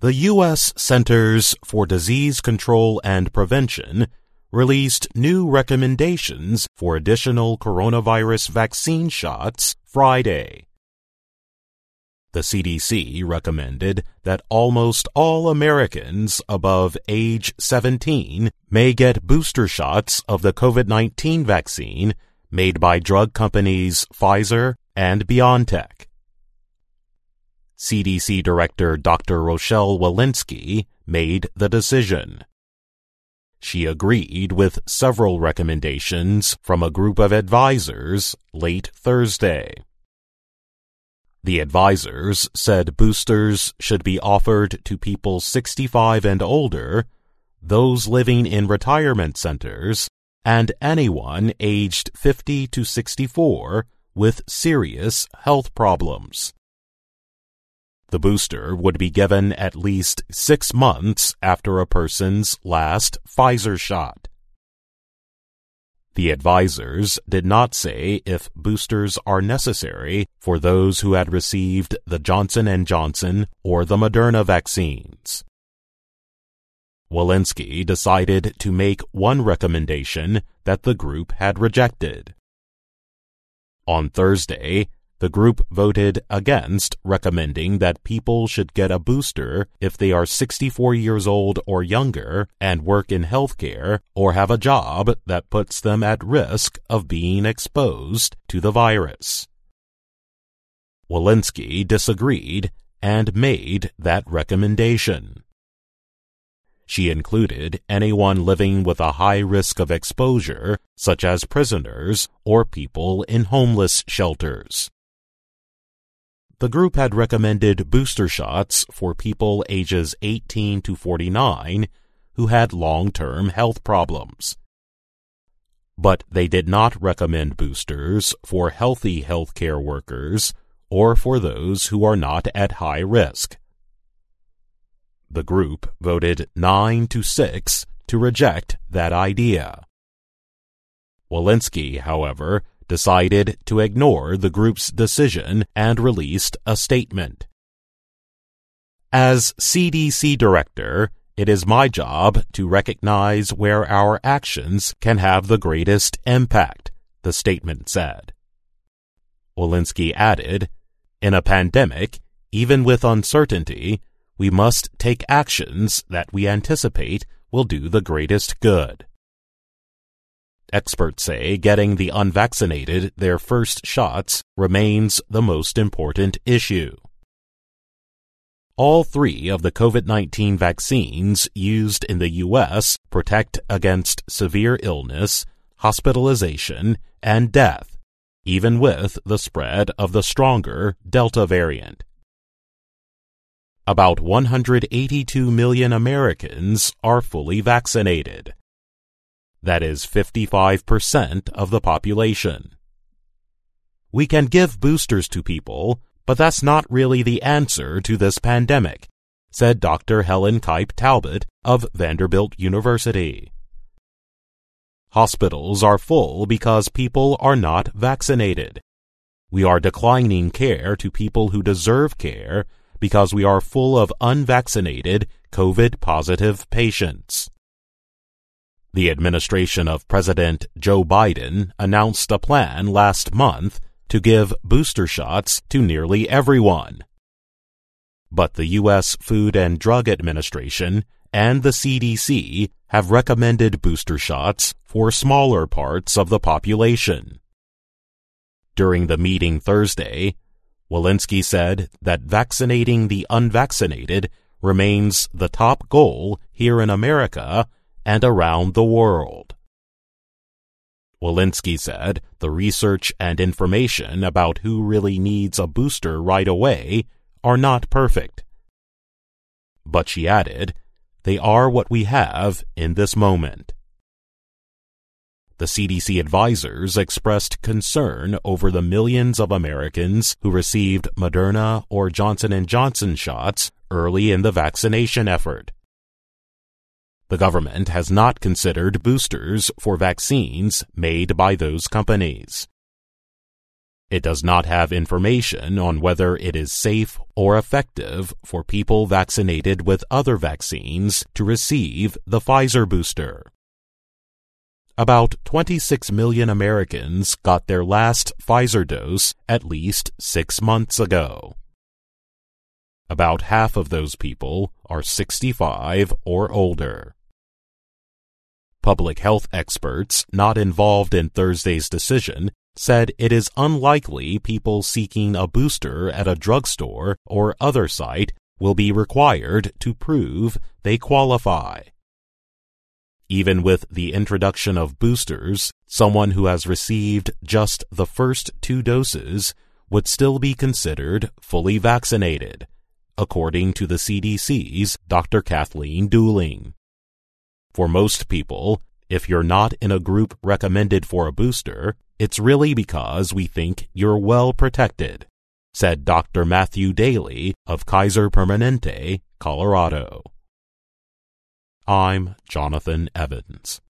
The U.S. Centers for Disease Control and Prevention released new recommendations for additional coronavirus vaccine shots Friday. The CDC recommended that almost all Americans above age 17 may get booster shots of the COVID-19 vaccine made by drug companies Pfizer and BioNTech. CDC Director Dr. Rochelle Walensky made the decision. She agreed with several recommendations from a group of advisors late Thursday. The advisors said boosters should be offered to people 65 and older, those living in retirement centers, and anyone aged 50 to 64 with serious health problems. The booster would be given at least 6 months after a person's last Pfizer shot. The advisors did not say if boosters are necessary for those who had received the Johnson & Johnson or the Moderna vaccines. Walensky decided to make one recommendation that the group had rejected. On Thursday, the group voted against recommending that people should get a booster if they are 64 years old or younger and work in healthcare or have a job that puts them at risk of being exposed to the virus. Walensky disagreed and made that recommendation. She included anyone living with a high risk of exposure, such as prisoners or people in homeless shelters. The group had recommended booster shots for people ages 18 to 49 who had long-term health problems. But they did not recommend boosters for healthy healthcare workers or for those who are not at high risk. The group voted 9-6 to reject that idea. Walensky, however, decided to ignore the group's decision and released a statement. As CDC director, it is my job to recognize where our actions can have the greatest impact, the statement said. Walensky added, "In a pandemic, even with uncertainty, we must take actions that we anticipate will do the greatest good." Experts say getting the unvaccinated their first shots remains the most important issue. All 3 of the COVID-19 vaccines used in the U.S. protect against severe illness, hospitalization, and death, even with the spread of the stronger Delta variant. About 182 million Americans are fully vaccinated. That is 55% of the population. We can give boosters to people, but that's not really the answer to this pandemic, said Dr. Helen Kipe Talbot of Vanderbilt University. Hospitals are full because people are not vaccinated. We are declining care to people who deserve care because we are full of unvaccinated COVID-positive patients. The administration of President Joe Biden announced a plan last month to give booster shots to nearly everyone. But the U.S. Food and Drug Administration and the CDC have recommended booster shots for smaller parts of the population. During the meeting Thursday, Walensky said that vaccinating the unvaccinated remains the top goal here in America and around the world. Walensky said the research and information about who really needs a booster right away are not perfect. But she added, they are what we have in this moment. The CDC advisors expressed concern over the millions of Americans who received Moderna or Johnson & Johnson shots early in the vaccination effort. The government has not considered boosters for vaccines made by those companies. It does not have information on whether it is safe or effective for people vaccinated with other vaccines to receive the Pfizer booster. About 26 million Americans got their last Pfizer dose at least 6 months ago. About half of those people are 65 or older. Public health experts not involved in Thursday's decision said it is unlikely people seeking a booster at a drugstore or other site will be required to prove they qualify. Even with the introduction of boosters, someone who has received just the first 2 doses would still be considered fully vaccinated, according to the CDC's Dr. Kathleen Dooling. For most people, if you're not in a group recommended for a booster, it's really because we think you're well protected, said Dr. Matthew Daly of Kaiser Permanente, Colorado. I'm Jonathan Evans.